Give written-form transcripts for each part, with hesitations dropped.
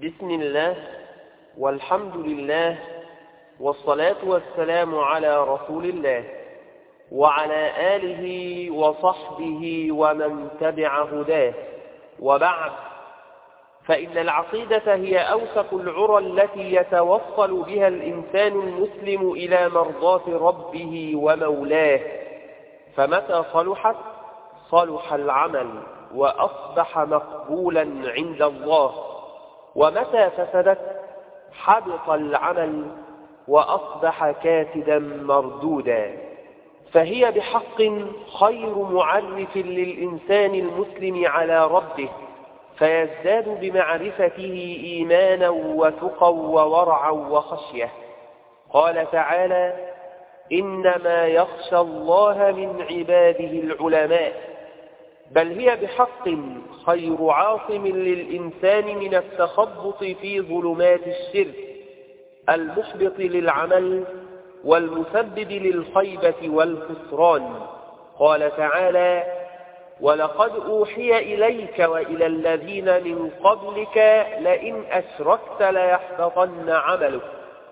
بسم الله والحمد لله والصلاة والسلام على رسول الله وعلى آله وصحبه ومن تبع هداه، وبعد، فإن العقيدة هي أوثق العرى التي يتوصل بها الإنسان المسلم إلى مرضاة ربه ومولاه، فمتى صلحت صلح العمل وأصبح مقبولا عند الله، ومتى فسدت حبط العمل وأصبح كاسدا مردودا. فهي بحق خير معرف للإنسان المسلم على ربه، فيزداد بمعرفته إيمانا وتقى وورعا وخشية. قال تعالى: إنما يخشى الله من عباده العلماء. بل هي بحق خير عاصم للإنسان من التخبط في ظلمات الشرك المحبط للعمل والمسبب للخيبة والخسران. قال تعالى: ولقد أوحي إليك وإلى الذين من قبلك لئن أشركت ليحبطن عملك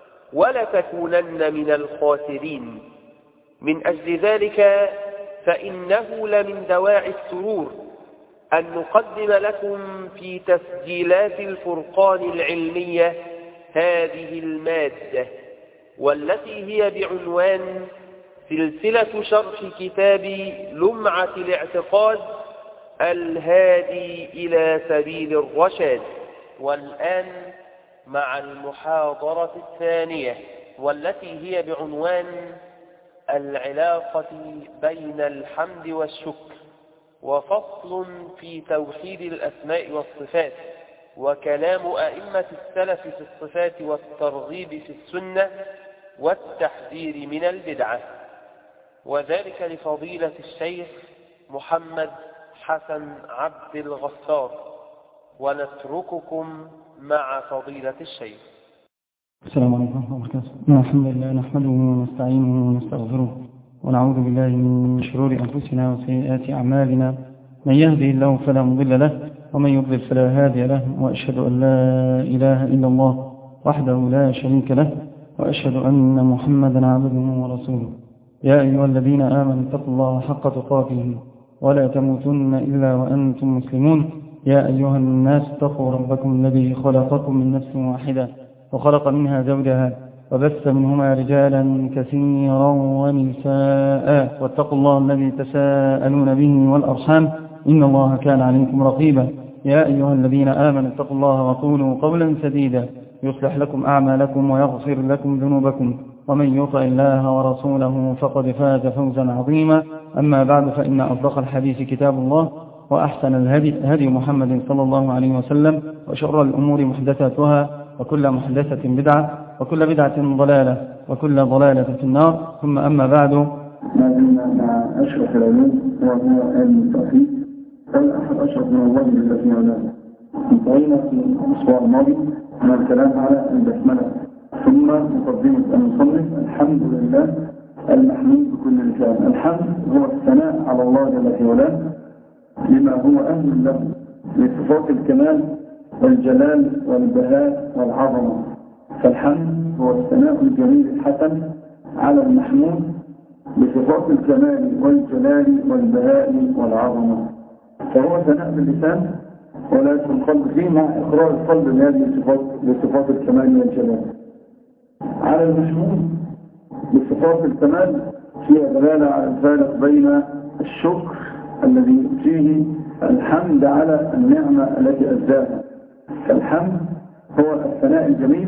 ولتكونن من الخاسرين. من أجل ذلك فإنه لمن دواعي السرور أن نقدم لكم في تسجيلات الفرقان العلمية هذه المادة، والتي هي بعنوان سلسلة شرح كتاب لمعة الاعتقاد الهادي إلى سبيل الرشاد. والآن مع المحاضرة الثانية، والتي هي بعنوان العلاقة بين الحمد والشكر، وفصل في توحيد الأسماء والصفات، وكلام أئمة السلف في الصفات والترغيب في السنة والتحذير من البدعة، وذلك لفضيلة الشيخ محمد حسن عبد الغفار. ونترككم مع فضيلة الشيخ. السلام عليكم ورحمة الله وبركاته. الحمد لله نحمده ونستعينه ونستغفره ونعوذ بالله من شرور أنفسنا وسيئات أعمالنا، من يهده الله فلا مضل له ومن يضلل فلا هادي له، وأشهد أن لا إله إلا الله وحده لا شريك له، وأشهد أن محمدا عبده ورسوله. يا أيها الذين آمنوا اتقوا الله حق تقاته ولا تموتن إلا وأنتم مسلمون. يا أيها الناس اتقوا ربكم الذي خلقكم من نفس واحدة وخلق منها زوجها وبث منهما رجالا كثيرا ونساء، واتقوا الله الذي تساءلون به والأرحام إن الله كان عليكم رقيبا. يا أيها الذين آمنوا اتقوا الله وقولوا قولا سديدا يصلح لكم أعمالكم ويغفر لكم ذنوبكم، ومن يطع الله ورسوله فقد فاز فوزا عظيما. أما بعد، فإن أصدق الحديث كتاب الله، وأحسن الهدي هدي محمد صلى الله عليه وسلم، وشر الأمور محدثاتها، وكل محدثة بدعة، وكل بدعة ضلالة، وكل ضلالة في النار. ثم أما بعد، ما زلنا مع أشرف العلوم وهو علم التوحيد، فالأحد أشرف من الله الذي علاه. انتهينا في الأسبوع الماضي من الكلام على البسملة، ثم مقدمة المصنف: الحمد لله المحمود بكل لسان. الحمد هو الثناء على الله جل وعلا لما هو أهل له لصفات الكمال والجلال والبهاء والعظمة. فالحمد هو الثناء الجميل الحسن على المحمود بصفات الكمال والجلال والبهاء والعظمة. فهو ثناء باللسان ولكن القلب فيه، مع إقرار القلب بهذه بصفات الكمال والجلال. على المحمود بصفات الكمال فيها دلالة على الفارق بين الشكر الذي فيه الحمد على النعمة التي أزداها. فالحمد هو الثناء الجميل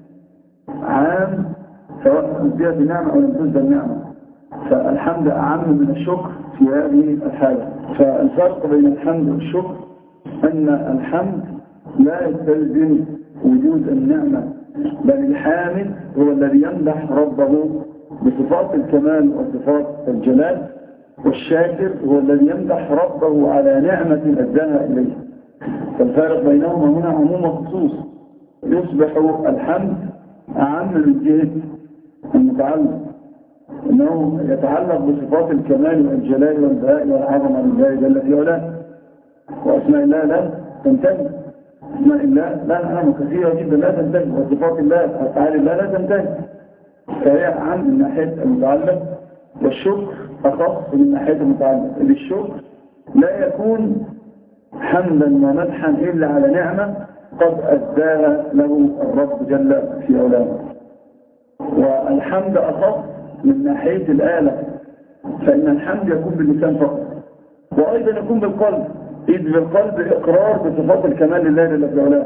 عام سواء أزداد النعمة أو لم تزداد النعمة، فالحمد أعم من الشكر في هذه الحالة. فالفرق بين الحمد والشكر أن الحمد لا يستلزم وجود النعمة، بل الحامد هو الذي يمدح ربه بصفات الكمال وصفات الجلال، والشاكر هو الذي يمدح ربه على نعمة أداها إليه. فالفارق بينهما هنا عموم وخصوص. يصبح الحمد أعم من جهة المتعلق، أنه يتعلق بصفات الكمال والجلال والبهاء والعظمة لله جل في علاه، وأسماء الله لا تنتهي. اسماء الله لا نعلم كثيرة جدا لا تنتهي، وصفات الله وأفعال الله لا تنتهي، فهي عن من ناحية المتعلق، والشكر أخص من ناحية المتعلق. الشكر لا يكون حمدا ومدحا إلا على نعمة قد أداها له الرب جل في علاه. والحمد أخص من ناحية الآلة، فإن الحمد يكون باللسان فقط، وأيضا يكون بالقلب، إذ بالقلب إقرار بصفات الكمال لله جل في علاه،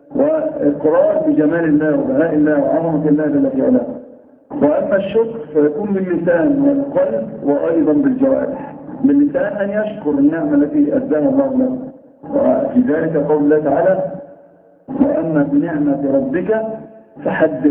وإقرار بجمال الله وبهاء الله وعظمة الله جل في علاه. وأما الشكر فيكون باللسان والقلب وأيضا بالجوارح. باللسان أن يشكر النعمة التي أداها الله له، وفي ذلك قول الله تعالى: وأما بنعمة ربك فحدث.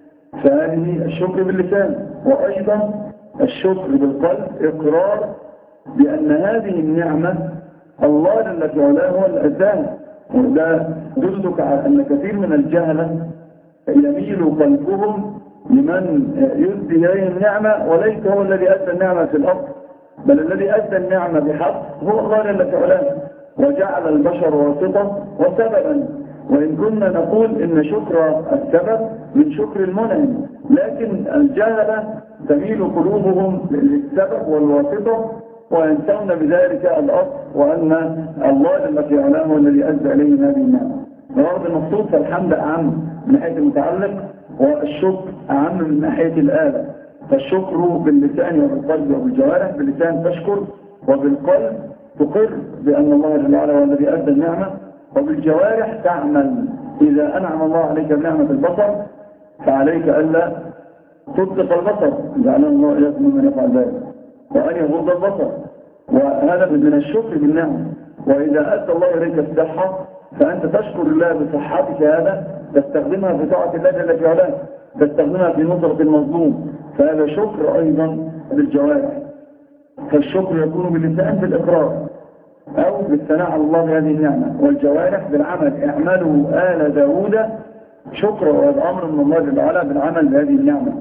فهذه الشكر باللسان، وأيضا الشكر بالقلب إقرار بأن هذه النعمة الله جل في علاه هو اللي أداها. وده يدلك على أن كثير من الجهلة يميل قلبهم لمن يدي إليه النعمة، وليس هو الذي أدى النعمة في الأرض، بل الذي أدى النعمة بحق هو الله جل في علاه، وجعل البشر واسطة وسببا. وإن كنا نقول إن شكر السبب من شكر المنعم، لكن الجهلة تميل قلوبهم للسبب والواسطة وينسون بذلك الأصل، وأن الله جل في علاه هو الذي أدى إليه هذه النعمة. ورغم المقصود فالحمد أعم من ناحية المتعلق، والشكر أعم من ناحية الآلة. فالشكر باللسان وبالقلب وبالجوارح. باللسان تشكر، وبالقلب تقر بأن الله جل وعلا هو الذي أدى النعمة، وبالجوارح تعمل. إذا أنعم الله عليك بنعمة البصر فعليك ألا تطلق البصر، لأن الله إياكم من يفعل ذلك، وأن يغض البصر، وهذا من الشكر بالنعمة. وإذا أدى الله إليك الصحة فأنت تشكر الله بصحتك، هذا تستخدمها في طاعة الله جل في علاه، تستخدمها في نصرة المظلوم، فهذا شكر أيضا بالجوارح. فالشكر يكون باللسان بالإقرار أو بالثناء على الله بهذه النعمة، والجوارح بالعمل. اعملوا آل داود شكرا، وهذا أمر من الله جل وعلا بالعمل بهذه النعمة.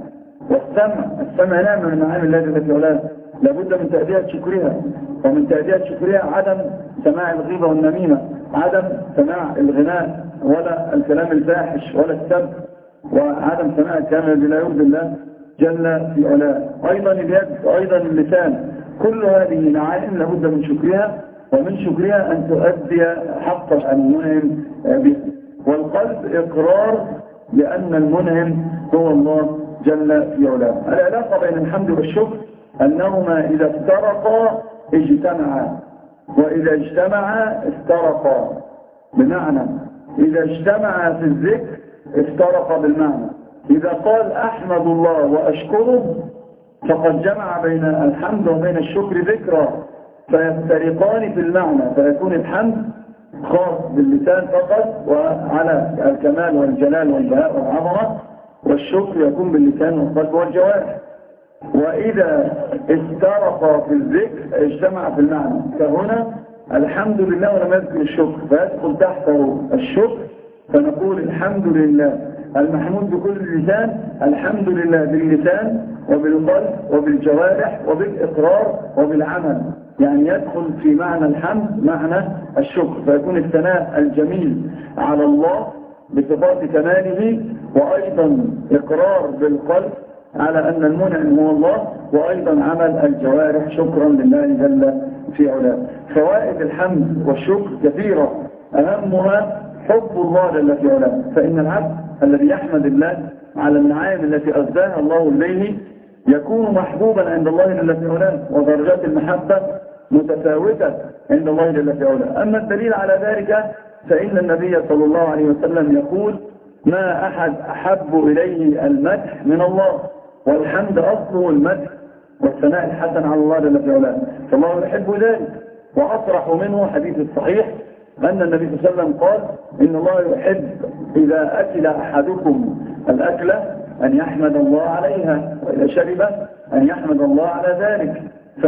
السمع نعمة من معاني الله جل في علاه، لابد من تأدية شكرها، ومن تأدية شكرها عدم سماع الغيبة والنميمة، عدم سماع الغناء ولا الكلام الفاحش ولا السب، وعدم سماع الكلام الذي لا يرضي الله جل في علاه. أيضا اليد وأيضا اللسان، كل هذه نعائم لابد من شكرها، ومن شكرها أن تؤدي حق المنعم به. والقلب إقرار بأن المنعم هو الله جل في علاه. العلاقة بين الحمد والشكر أنهما إذا افترقا اجتمعا، وإذا اجتمعا افترقا. بمعنى إذا اجتمعا في الذكر افترقا بالمعنى. إذا قال أحمد الله وأشكره فقد جمع بين الحمد وبين الشكر ذكرا، فيفترقان في المعنى، فيكون الحمد خاص باللسان فقط وعلى الكمال والجلال والبهاء والعظمة، والشكر يكون باللسان والقلب والجوارح. وإذا افترقا في الذكر اجتمع في المعنى، فهنا الحمد لله ولم يذكر الشكر، فيدخل تحته الشكر، فنقول الحمد لله المحمود بكل اللسان، الحمد لله باللسان وبالقلب وبالجوارح وبالإقرار وبالعمل. يعني يدخل في معنى الحمد معنى الشكر، فيكون الثناء الجميل على الله بصفات كماله، وأيضا إقرار بالقلب على أن المنعم هو الله، وأيضا عمل الجوارح شكرا لله جل في علاه. فوائد الحمد والشكر كثيرة، أهمها حب الله جل في علاه. فإن العبد الذي يحمد الله على النعائم التي أسداها الله إليه يكون محبوبا عند الله جل في علاه، ودرجات المحبة متفاوتة عند الله جل في علاه. أما الدليل على ذلك فإن النبي صلى الله عليه وسلم يقول: ما أحد أحب إليه المدح من الله، والحمد أصله المدح والثناء الحسن على الله جل في علاه، فالله يحب ذلك. وأصرح منه حديث الصحيح أن النبي صلى الله عليه وسلم قال: إن الله يحب إذا أكل أحدكم الأكلة أن يحمد الله عليها، وإذا شرب أن يحمد الله على ذلك.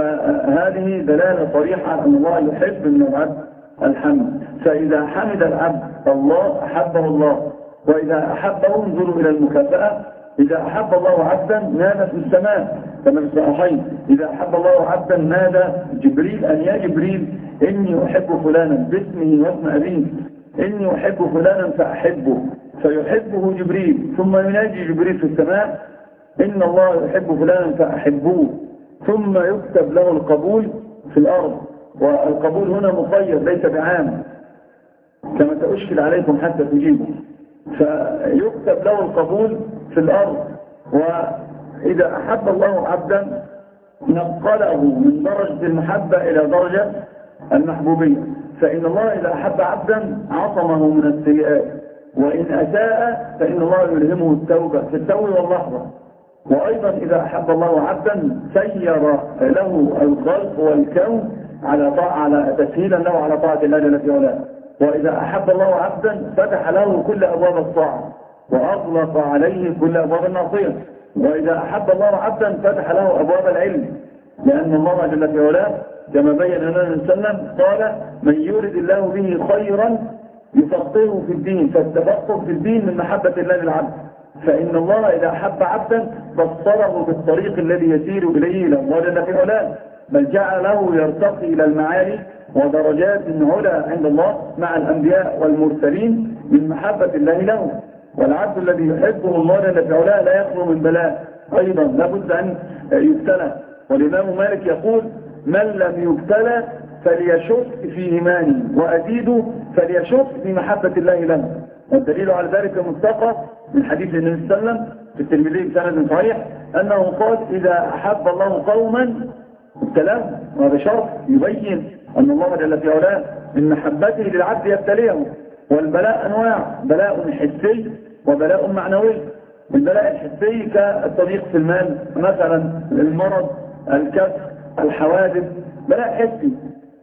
فهذه دلالة صريحة على أن الله يحب من العبد الحمد. فإذا حمد العبد الله أحبه الله، وإذا أحبه انظروا إلى المكافأة. إذا أحب الله عبدا نادى في السماء كما في الصحيحين: إذا أحب الله عبدا نادى جبريل أن يا جبريل إني أحب فلانا باسمه واسم أبيه. إني أحب فلانا فأحبه، فيحبه جبريل، ثم يناجي جبريل في السماء إن الله يحب فلانا فأحبوه، ثم يكتب له القبول في الأرض. والقبول هنا مقيد ليس بعام كما تأشكل عليكم حتى تجيبوا، فيكتب له القبول في الأرض. وإذا أحب الله عبدا نقله من درجة المحبة إلى درجة المحبوبية، فإن الله إذا أحب عبدا عصمه من السيئات، وإن أساء فإن الله يلهمه التوبة في التو واللحظة. وأيضا إذا أحب الله عبدا سير له الخلق والكون على تسهيلا له على طاعة الله جل في علاه. وإذا أحب الله عبدا فتح له كل أبواب الطاعة وأغلق عليه كل أبواب المعصية. وإذا أحب الله عبدا فتح له أبواب العلم، لأن الله جل في علاه كما بين لنا النبي صلى الله عليه وسلم قال من يرد الله به خيرا يفقهه في الدين، فالتفقه في الدين من محبة الله للعبد. فإن الله إذا أحب عبدا بصره بالطريق الذي يسير إليه إلى الله جل في علاه، بل جعله يرتقي إلى المعالي ودرجات علا عند الله مع الأنبياء والمرسلين من محبة الله له. والعبد الذي يحبه الله جل في علاه لا يخلو من بلاء، أيضا لابد أن يبتلى. والإمام مالك يقول من لم يبتلى فليشك في إيمانه، وأزيد فليشك في محبة الله له. والدليل على ذلك مستقى من حديث النبي صلى الله عليه وسلم في الترمذي بسند صحيح أنه قال إذا أحب الله قوما ابتلاهم. وهذا شرط يبين أن الله جل في علاه من محبته للعبد يبتليه. والبلاء أنواع، بلاء حسي وبلاء معنوي. البلاء الحسي كالتضييق في المال مثلا، المرض، الكسر، الحوادث، بلاء حسي.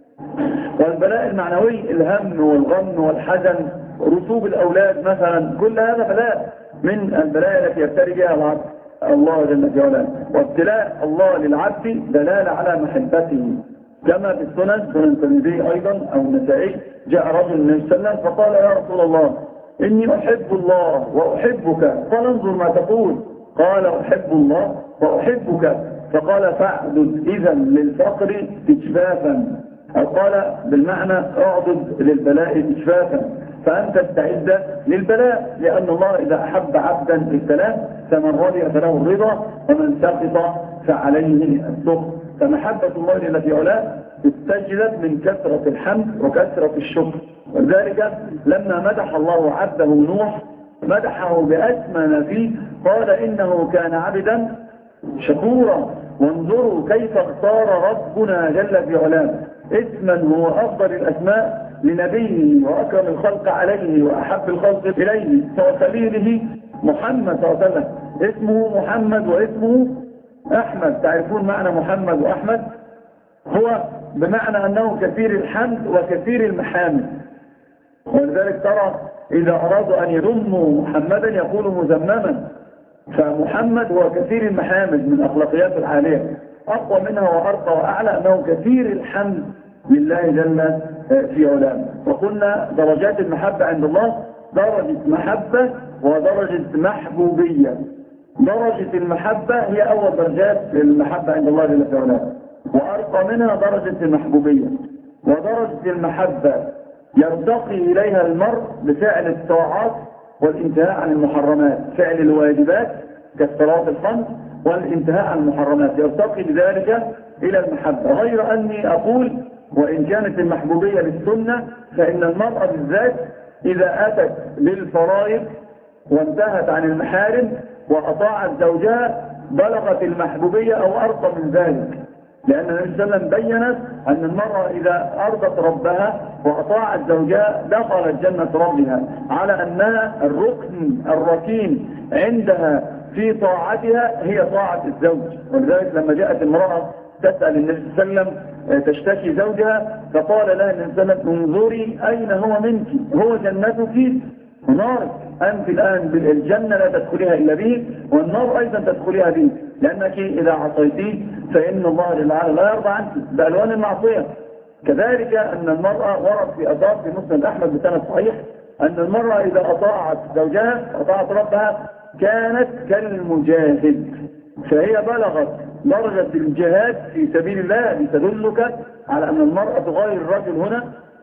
والبلاء المعنوي الهم والغم والحزن، رسوب الأولاد مثلا، كل هذا بلاء من البلاء التي يبتلي بها العبد الله جل في علاه. وابتلاء الله للعبد دلالة على محبته، كما في السنن، سنن الترمذي أيضا أو النسائي، جاء رجل النبي صلى الله عليه وسلم فقال يا رسول الله إني أحب الله وأحبك، قال انظر ما تقول، قال أحب الله وأحبك، فقال فاعدد إذا للفقر إجفافا، أو قال بالمعنى اعدد للبلاء إجفافا، فأنت استعد للبلاء، لأن الله إذا أحب عبدا ابتلاه، فمن رضي فله الرضا ومن سخط فعليه السخط. فمحبة الله جل في علاه استجلت من كثرة الحمد وكثرة الشكر. ولذلك لما مدح الله عبده نوح مدحه بأسمى ما فيه، قال إنه كان عبدا شكورا. وانظروا كيف اختار ربنا جل في علاه اسما هو أفضل الأسماء لنبيه وأكرم الخلق عليه وأحب الخلق إليه وخليله محمد صلى الله عليه وسلم. اسمه محمد واسمه أحمد. تعرفون معنى محمد وأحمد؟ هو بمعنى أنه كثير الحمد وكثير المحامد. ولذلك ترى إذا أرادوا أن يذموا محمدا يقولوا مذمما، فمحمد هو كثير المحامد من أخلاقيات العالية. أقوى منها وأرقى وأعلى أنه كثير الحمد لله جل في علاه. وقلنا درجات المحبة عند الله درجة محبة ودرجة محبوبية. درجة المحبة هي أول درجات المحبة عند الله جل في علاه، وأرقى منها درجة المحبوبية. ودرجة المحبة يرتقي إليها المرء بفعل الطاعات والانتهاء عن المحرمات، فعل الواجبات كالصلاة الخمس والانتهاء عن المحرمات، يرتقي بذلك إلى المحبة. غير أني أقول وإن كانت المحبوبية للسنة، فإن المرأة بالذات إذا أتت للفرائض وانتهت عن المحارم وأطاعت زوجها بلغت المحبوبية أو أرقى من ذلك، لأن النبي صلى الله عليه وسلم بيّنت أن المرأة إذا أرضت ربها وأطاعت زوجها دخلت جنة ربها، على أنها الركن الركين عندها في طاعتها هي طاعة الزوج. ولذلك لما جاءت امرأة تسأل النبي صلى الله عليه وسلم تشتكي زوجها، فقال لها النبي صلى الله عليه وسلم انظري أين هو منك، هو جنتك ونارك، أنت الآن بالجنة لا تدخلها إلا به، والنار أيضا تدخلها به، لأنك إذا عصيتيه فإن الله جل وعلا لا يرضى عنك بألوان المعصية. كذلك أن المرأة ورد في أثار في مسند أحمد بسند صحيح أن المرأة إذا أطاعت زوجها أطاعت ربها كانت كالمجاهد، فهي بلغت درجة الجهاد في سبيل الله. لتدلك على أن المرأة تغير الرجل هنا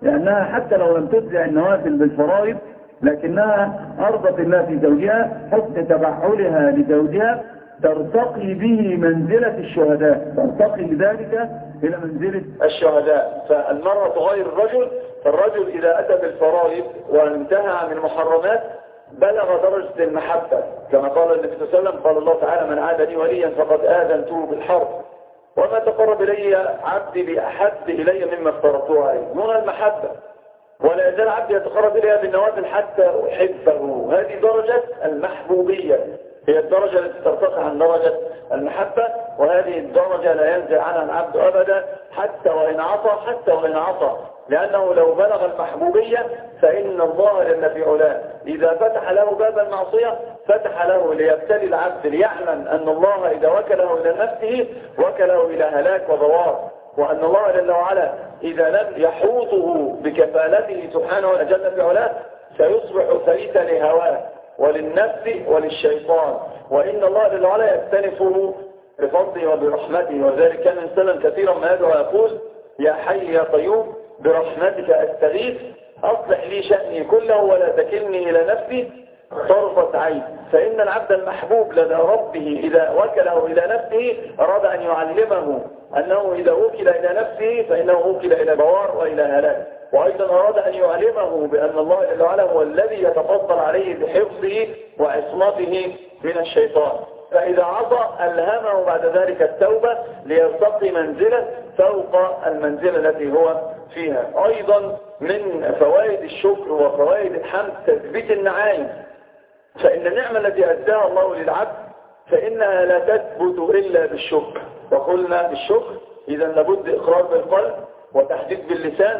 لأنها حتى لو لم تتبع النوافل بالفرائض لكنها أرضت الله في زوجها، حسن تبعلها لزوجها ترتقي به منزلة الشهداء، ترتقي بذلك إلى منزلة الشهداء. فالمرأة غير الرجل، فالرجل إذا أتى بالفرائض وانتهى عن المحرمات بلغ درجة المحبة، كما قال النبي صلى الله عليه وسلم، قال الله تعالى: من عاد لي وليا فقد آذنته بالحرب، وما تقرب إلي عبدي بأحب إلي مما افترضته عليه. هنا المحبة، ولا يزال عبدي يتقرب إليها بالنوافل حتى أحبه. هذه درجة المحبوبية، هي الدرجة التي ترتقي عن درجة المحبة، وهذه الدرجة لا ينزل عنها العبد أبدا حتى وإن عصى، لأنه لو بلغ المحبوبية فإن الله جل في علاه إذا فتح له باب المعصية فتح له ليبتلي العبد، ليعلم أن الله إذا وكله إلى نفسه وكله إلى هلاك وبوار، وأن الله جل وعلا إذا لم يحوطه بكفالته سبحانه وجل في علاه سيصبح فريسا لهواه وللنفس وللشيطان، وإن الله جل وعلا يكتنفه بفضله وبرحمته. وذلك كان إنسانا كثيرا ما يدعو ويقول: يا حي يا قيوم برحمتك أستغيث أصلح لي شأني كله ولا تكلني إلى نفسي طرفة عين. فإن العبد المحبوب لدى ربه إذا وكله إلى نفسه أراد أن يعلمه أنه إذا وكل إلى نفسه فإنه وكل إلى بوار وإلى هلاك، وأيضا أراد أن يعلمه بأن الله جل وعلا هو الذي يتفضل عليه بحفظه وعصمته من الشيطان. فإذا عصى ألهمه بعد ذلك التوبة ليرتقي منزله فوق المنزلة التي هو فيها. أيضا من فوائد الشكر وفوائد الحمد تثبيت النعائم، فإن النعمة التي أداها الله للعبد فإنها لا تثبت إلا بالشكر. وقلنا بالشكر إذا لابد إقرار بالقلب وتحديد باللسان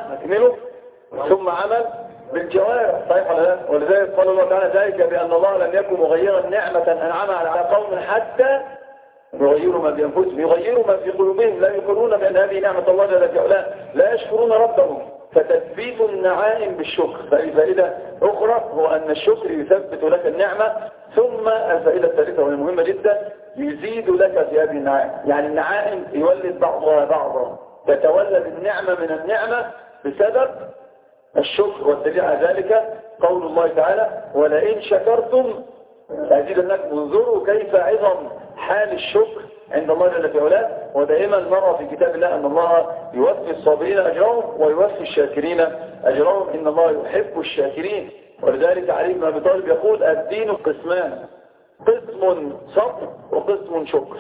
ثم عمل بالجوارح، صحيح ولا لا؟ ولذلك قال الله تعالى: ذلك بأن الله لم يكن مغيرا نعمة أنعمها على قوم حتى يغيروا ما بأنفسهم، يغيروا ما في قلوبهم، لا يقرون بأن هذه نعمة الله جل في علاه، لا يشكرون ربهم. فتثبيت النعائم بالشكر. فائدة أخرى هو أن الشكر يثبت لك النعمة. ثم الفائدة الثالثة وهي مهمة جدا: يزيد لك في هذه النعائم، يعني النعائم يولد بعضها بعضا، تتولد النعمة من النعمة بسبب الشكر. والدليل على ذلك قول الله تعالى: ولئن شكرتم لأزيدنكم. انظروا كيف عظم حال الشكر عند الله جل في علاه. ودائما نرى في كتاب الله أن الله يوفي الصابرين أجرهم ويوفي الشاكرين أجرهم، إن الله يحب الشاكرين. ولذلك علي بن أبي طالب يقول: الدين قسمان، قسم صبر وقسم شكر،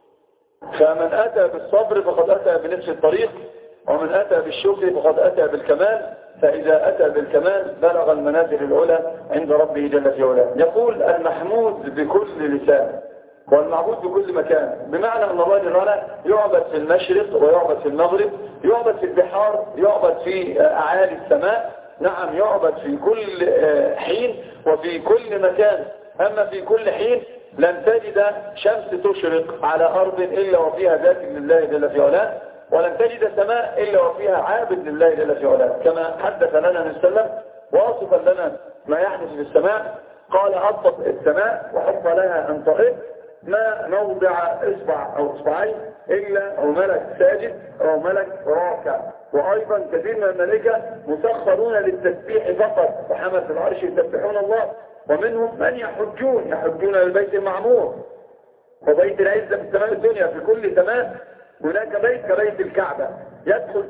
فمن أتى بالصبر فقد أتى بنفس الطريق، ومن أتى بالشكر فقد أتى بالكمال، فإذا أتى بالكمال بلغ المنازل العلى عند ربه جل في علاه. يقول: المحمود بكل لسان والمعبود بكل مكان، بمعنى أن الله جل وعلا يعبد في المشرق ويعبد في المغرب، يعبد في البحار، يعبد في أعالي السماء، نعم يعبد في كل حين وفي كل مكان. أما في كل حين لن تجد شمس تشرق على أرض إلا وفيها ذاكر لله جل في علاه، ولن تجد سماء إلا وفيها عابد لله جل في علاه، كما حدث لنا النبي صلى الله عليه وسلم واصفا لنا ما يحدث في السماء. قال: أطلق السماء وحط لها أن تغط ما موضع إصبع أو إصبعين إلا أو ملك ساجد أو ملك راكع. وأيضا كثير من الملائكة مسخرون للتسبيح فقط، وحملة العرش يسبحون الله، ومنهم من يحجون للبيت المعمور وبيت العزة في السماء الدنيا. في كل سماء هناك بيت كبيت الكعبة يدخل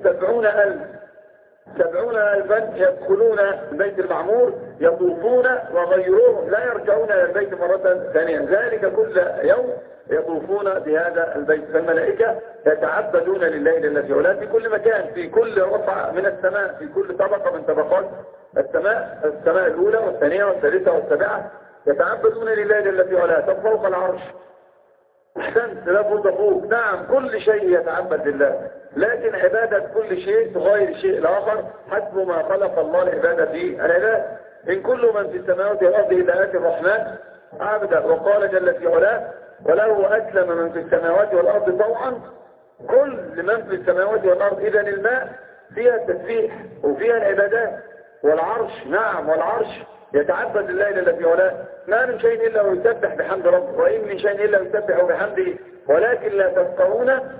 70,000 يدخلون البيت المعمور يطوفون وغيرهم لا يرجعون إلى البيت مرة ثانية، ذلك كل يوم يطوفون بهذا البيت. فالملائكة يتعبدون لله جل في علاه في كل مكان، في كل رفعة من السماء، في كل طبقة من طبقات السماء الأولى والثانية والثالثة والسابعة، يتعبدون لله جل في علاه. طب فوق العرش أحسنت، لا فوق فوق، نعم كل شيء يتعبد لله، لكن عبادة كل شيء تغير الشيء الآخر حسب ما خلق الله العبادة في العباد. إن كل من في السماوات والأرض إلا آتي الرحمن عبدا. وقال جل في علاه: وله أسلم من في السماوات والأرض طوعا. كل من في السماوات والأرض، إذن الماء فيها التسبيح وفيها العبادات، والعرش نعم والعرش يتعبد لله جل في علاه. ما من شيء إلا ويسبح بحمد ربه، وإن من شيء إلا يسبح بحمده ولكن لا تفقهون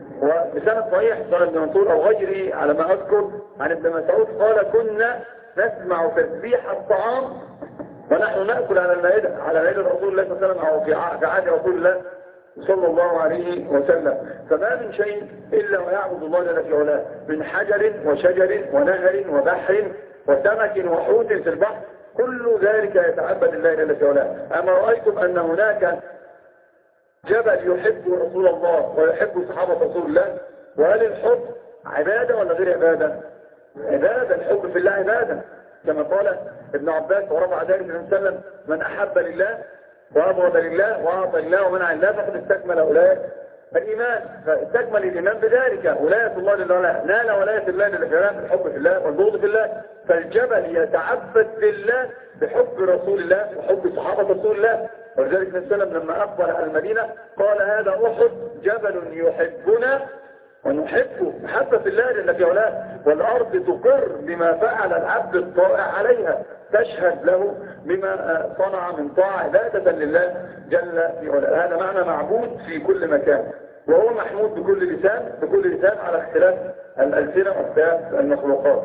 وبسند صحيح سنن ابن منصور أو غيره على ما أذكر عن ابن مسعود قال كنا نسمع تسبيح الطعام ونحن نأكل على المائدة على مائدة رسول الله صلى الله عليه وسلم أو في عهد رسول الله صلى الله عليه وسلم. فما من شيء إلا ويعبد الله جل في علاه من حجر وشجر ونهر وبحر وسمك وحوت في البحر، كل ذلك يتعبد الله جل في علاه. أما رأيتم أن هناك جبل يحب رسول الله ويحب صحابة رسول الله؟ وهل الحب عبادة ولا غير عبادة؟ عبادة. الحب في الله عبادة، كما قال ابن عباس ورفع ذلك النبي صلى الله عليه وسلم: من أحب لله وأبغض لله وأعطى لله ومنع لله فقد استكمل أولئك الإيمان. فاستكمل الإيمان بذلك ولاية الله لله، نال ولاية الله لله الحب في الله والبغض في الله. فالجبل يتعبد بالله بحب رسول الله وحب صحابة رسول الله. ولذلك النبي صلى الله عليه وسلم لما أقبل على المدينة قال: هذا أحد جبل يحبنا ونحبه، محبة في الله جل في علاه. والأرض تقر بما فعل العبد الطائع عليها، تشهد له بما صنع من طاعة عبادة لله جل في علاه. هذا معنى معبود في كل مكان، وهو محمود بكل لسان على اختلاف الألسنة واختلاف المخلوقات.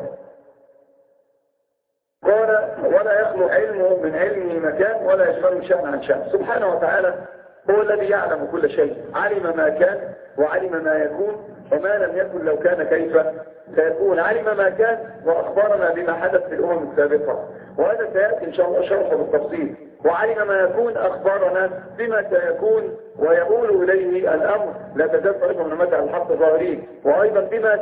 قال: ولا يخلو علمه من علمه مكان ولا يشغله شأن عن شأن. سبحانه وتعالى هو الذي يعلم كل شيء، علم ما كان وعلم ما يكون وما لم يكن لو كان كيف سيكون. علم ما كان وأخبرنا بما حدث في الأمم السابقة، وهذا سيأتي إن شاء الله شرحه بالتفصيل. وعلم ما يكون أخبرنا بما سيكون ويقول إليه الأمر، لا تزال طريقه من متى الحق ظاهرين. وأيضا بما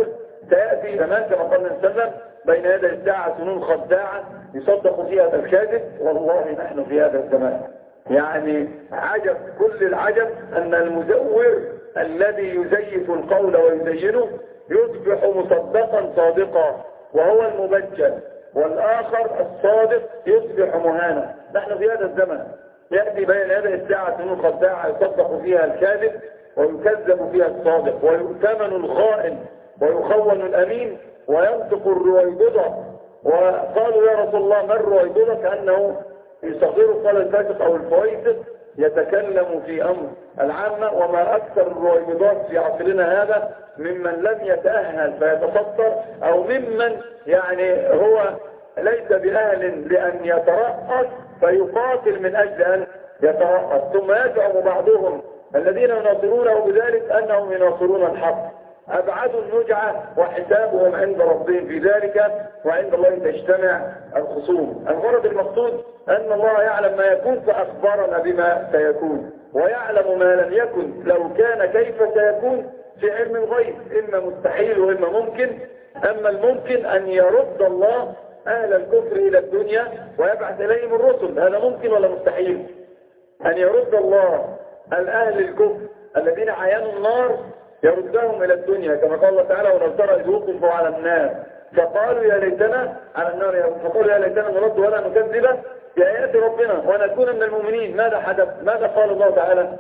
سيأتي زمان كما قال النبي صلى الله عليه وسلم: بين يدي الساعة سنون خداعة يصدق فيها الكاذب، والله نحن في هذا الزمان. يعني عجب كل العجب أن المزور الذي يزيف القول ويزينه يصبح مصدقا صادقا وهو المبجل، والآخر الصادق يصبح مهانا. نحن في هذا الزمن يأتي بين يدي الساعة سنون خداعة يصدق فيها الكاذب ويكذب فيها الصادق، ويؤتمن الخائن ويخون الأمين وينطق الرويبضة. وقالوا: يا رسول الله ما الرويبضة؟ كأنه يصغر قال الفاسق أو الفويسق يتكلم في أمر العامة. وما أكثر الرويبضات في عصرنا هذا ممن لم يتأهل فيتسطر، أو ممن يعني هو ليس بأهل لأن يترأس فيقاتل من أجل أن يترأس، ثم يزعم بعضهم الذين يناصرونه بذلك أنهم يناصرون الحق. أبعدوا النجعة وحسابهم عند ربهم في ذلك، وعند الله تجتمع الخصوم. الغرض المقصود أن الله يعلم ما يكون فأخبرنا بما سيكون، ويعلم ما لم يكن لو كان كيف سيكون في علم الغيب، إما مستحيل وإما ممكن. أما الممكن أن يرد الله أهل الكفر إلى الدنيا ويبعث إليهم الرسل، هذا ممكن ولا مستحيل؟ أن يرد الله الأهل الكفر الذين عينوا النار يردهم إلى الدنيا، كما قال الله تعالى: ولو ترى إذ وقفوا على النار فقالوا يا ليتنا على النار فقالوا يا ليتنا نرد ولا نكذب بآيات ربنا ونكون من المؤمنين. ماذا حدث؟ ماذا قال الله تعالى؟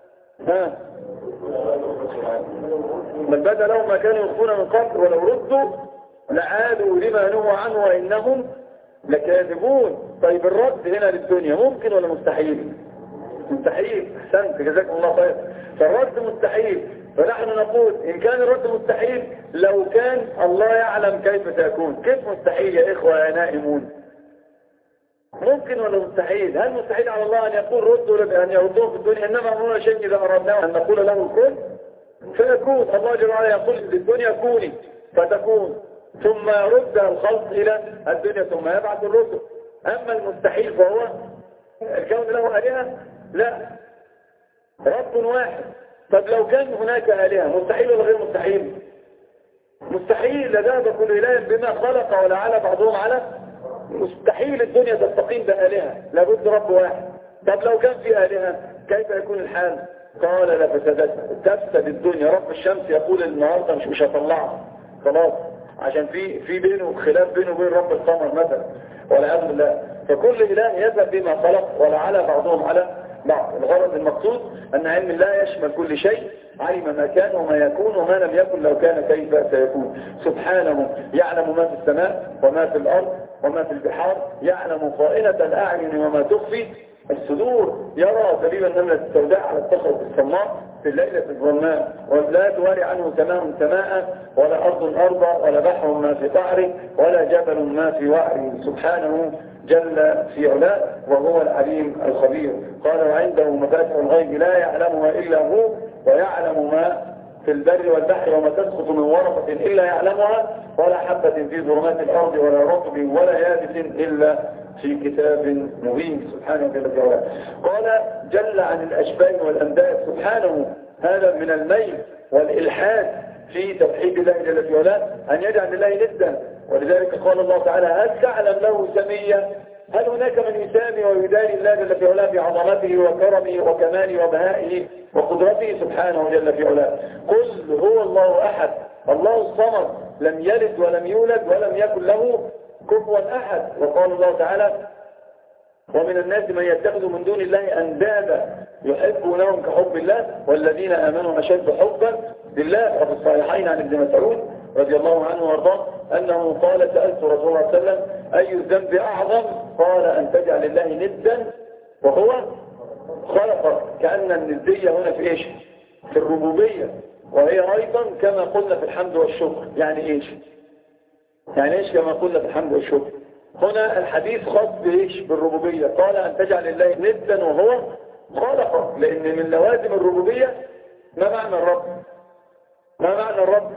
بل بدا لهم ما كانوا يخفون من قبل ولو ردوا لعادوا لما نهوا عنه وإنهم لكاذبون. طيب الرد هنا للدنيا ممكن ولا مستحيل؟ مستحيل. أحسنت، جزاكم الله خير. فالرد مستحيل. فنحن نقول إن كان الرد مستحيل لو كان الله يعلم كيف سيكون. كيف مستحيل يا إخوة يا نائمون؟ ممكن ولا مستحيل؟ هل مستحيل على الله أن يقول ردوا أن يردوه في الدنيا؟ إنما أمرنا شيء إذا أردناه أن نقول له كن فيكون. الله جل وعلا يقول للدنيا كوني فتكون، ثم يرد الخلق إلى الدنيا ثم يبعث الرسل. أما المستحيل فهو الكون له آلهة؟ لا، رب واحد. طب لو كان هناك آلهة مستحيل ولا غير مستحيل؟ مستحيل. لذهب كل إله بما خلق ولا على بعضهم على. مستحيل الدنيا تستقيم بآلهة، لابد رب واحد. طب لو كان في آلهة كيف يكون الحال؟ قال لفسدتها، تفسد الدنيا. رب الشمس يقول النهارده مش هطلعها خلاص، عشان في بينه خلاف بينه وبين رب القمر مثلا والعياذ بالله. فكل إله يذهب بما خلق ولا على بعضهم على بعض. الغرض المقصود أن علم الله يشمل كل شيء، علم ما كان وما يكون وما لم يكن لو كان كيف سيكون. سبحانه يعلم ما في السماء وما في الأرض وما في البحار، يعلم خائنة الأعين وما تخفي الصدور. يرى دليل النملة السوداء على الصخرة الصماء في الليلة الظلماء، ولا تواري عنه سماء سماء، ولا أرض أرضا، ولا بحر ما في قعره، ولا جبل ما في وعره، سبحانه جل في علاه وهو العليم الخبير. قال وعنده مفاتح الغيب لا يعلمها إلا هو، ويعلم ما في البر والبحر وما تسقط من ورقة إلا يعلمها، ولا حبة في ظلمات الأرض ولا رطب ولا يابس إلا في كتاب مبين، سبحانه جل في علاه. قال جل عن الأشباه والأنداد، سبحانه هذا من الميل والإلحاد في توحيد الله جل في علاه أن يجعل لله ندا. ولذلك قال الله تعالى هل تعلم له سميا؟ هل هناك من يسامي ويداري الله جل في علاه بعظمته وكرمه وكماله وبهائه وقدرته سبحانه جل في علاه؟ قل هو الله أحد الله الصمد لم يلد ولم يولد ولم يكن له كفوا أحد. وقال الله تعالى ومن الناس من يتخذ من دون الله أندادا يحبونهم كحب الله والذين آمنوا أشد حبا لله. وفي الصحيحين عن ابن مسعود رضي الله عنه وارضاه أنه قال سألت رسول الله صلى الله عليه وسلم أي الذنب أعظم؟ قال أن تجعل الله ندا وهو خلقك. كأن الندية هنا في إيش؟ في الربوبية، وهي أيضا كما قلنا في الحمد والشكر. يعني إيش؟ يعني إيش كما قلنا في الحمد والشكر؟ هنا الحديث خاص بإيش؟ بالربوبية. قال أن تجعل الله ندا وهو خلقك، لأن من لوازم الربوبية ما معنى الرب؟ ما معنى الرب؟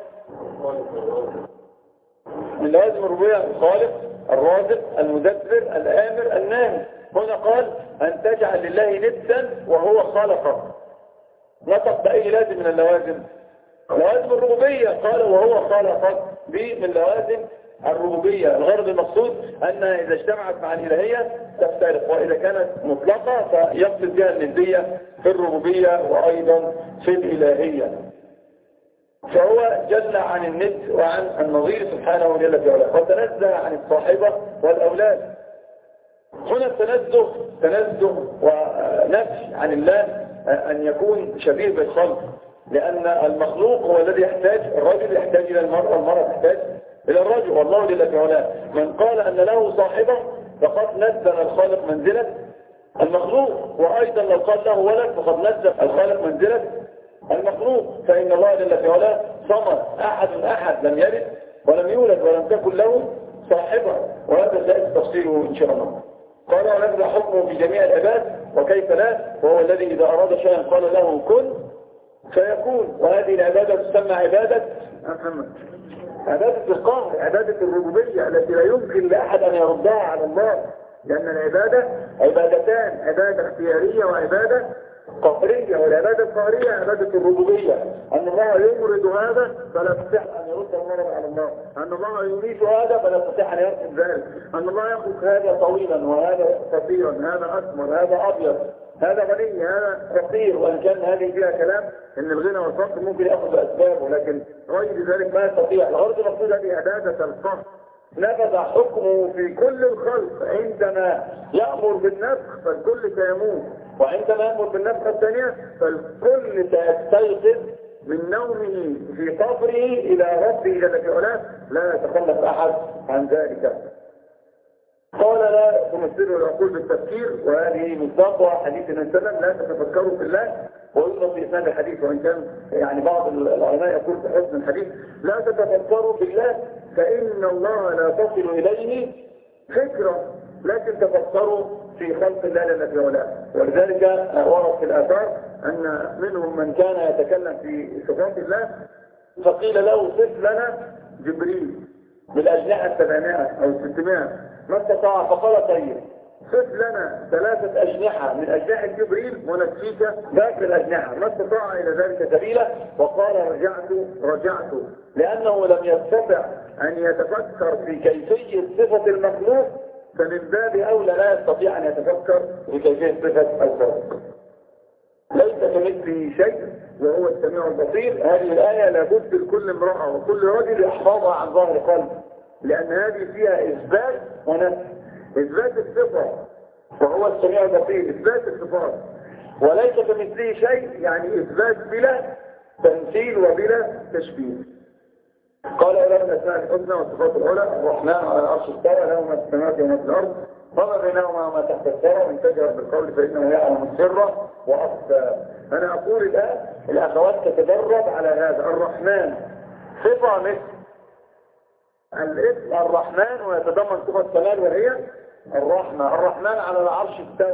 من لوازم الربوبية الخالق الرازق المدبر الآمر الناهي. هنا قال أن تجعل لله ندا وهو خلقك، نطق بأي لازم من اللوازم؟ لوازم الربوبية. قال وهو خلقك دي من لوازم الربوبية. الغرض المقصود أنها إذا اجتمعت مع الإلهية تفترق، وإذا كانت مطلقة فيقصد بها الندية في الربوبية وأيضا في الإلهية. فهو جل عن الند وعن النظير سبحانه جل في علاه، وتنزه عن الصاحبة والأولاد. هنا تنزه ونفي عن الله أن يكون شبيه بالخلق، لأن المخلوق هو الذي يحتاج، الرجل يحتاج إلى المرأة، المرأة تحتاج إلى الرجل. والله جل في علاه من قال أن له صاحبة فقد نزل الخالق منزلة المخلوق، وأيضا لو قال له ولد فقد نزل الخالق منزلة المخلوق. فإن الله جل في علاه صمد أحد لم يلد ولم يولد ولم تكن له صاحبة، وهذا سيأتي تفصيله إن شاء الله. قال ونزل حكمه في جميع العباد وكيف لا، وهو الذي إذا أراد شيئا قال له كن فيكون. وهذه العبادة تسمى عبادة القهر، عبادة الربوبية التي لا يمكن لأحد أن يردها على الله، لأن العبادة عبادتان، عبادة اختيارية وعبادة قهرية. والعبادة القهرية عبادة الربوبية، أن الله يمرض هذا فلا يستطيع أن يرد المرض على الله، أن الله يميت هذا فلا يستطيع أن يرد ذلك، أن الله يخلق هذا طويلا وهذا قصيرا، هذا أسمر هذا أبيض، هذا غني هذا فقير. وإن كان هذه فيها كلام ان الغنى والفقر ممكن يأخذ بأسبابه، لكن غير ذلك ما يستطيع. الغرض المقصود هذه عبادة القهر. نفذ حكمه في كل الخلق، عندما يأمر بالنفخ فالكل سيموت، وعندما يأمر بالنفخ الثانية فالكل سيستيقظ من نومه في قبره إلى ربه جل في علاه، لا يتخلف أحد عن ذلك. قال لا تمثله العقول بالتفكير، وهذه مصداقها حديث النبي صلى الله عليه وسلم لا تتفكروا في الله، ويضرب في إسناد الحديث، وإن كان يعني بعض العلماء يقول في حسن الحديث لا تتفكروا بالله فإن الله لا تصل إليه فكرة، لكن تفكروا في خلق الله جل في علاه. ولذلك ورد في الآثار أن منهم من كان يتكلم في صفات الله فقيل له صف لنا جبريل بالأجنحة 700 أو 600 ما استطاع، فقال طيب صف لنا 3 أجنحة من أجنحة جبريل ونسيك باقي الأجنحة، ما استطاع إلى ذلك سبيلا. وقال رجعت لأنه لم يستطع أن يتفكر في كيفية صفة المخلوق، فمن باب أولى لا يستطيع أن يتفكر في كيفية صفة الخالق. ليس كمثله شيء وهو السميع البصير. هذه الآية لابد لكل امرأة وكل رجل يحفظها عن ظهر قلب، لأن هذه فيها إثبات ونفي. إثبات الصفة وهو السميع البصير، إثبات الصفات، وليس كمثله شيء يعني إثبات بلا تمثيل وبلا تشبيه. قال له من أسماء الحسنى والصفات العلى الرحمن على العرش استوى له ما في السماوات وما في الأرض وما بينهما وما تحت الثرى من تجهر بالقول فإنه يعلم السر وأخفى. أنا أقول الآن الأخوات تتدرب على هذا. الرحمن صفة مثل الاسم الرحمن ويتضمن صفة كمال وهي الرحمة. الرحمن على العرش